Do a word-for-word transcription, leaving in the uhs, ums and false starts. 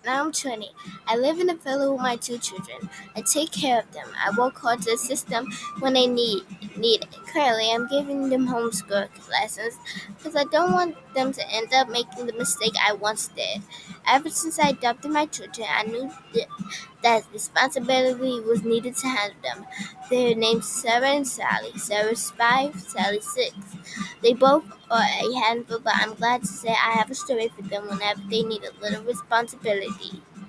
Now I'm twenty. I live in a villa with my two children. I take care of them. I work hard to assist them when they need need it. Currently, I'm giving them homeschool lessons because I don't want them to end up making the mistake I once did. Ever since I adopted my children, I knew th- that responsibility was needed to handle them. Their names Sarah and Sally. Sarah's five, Sally's six. They both are a handful, but I'm glad to say I have a story for them whenever they need a little responsibility.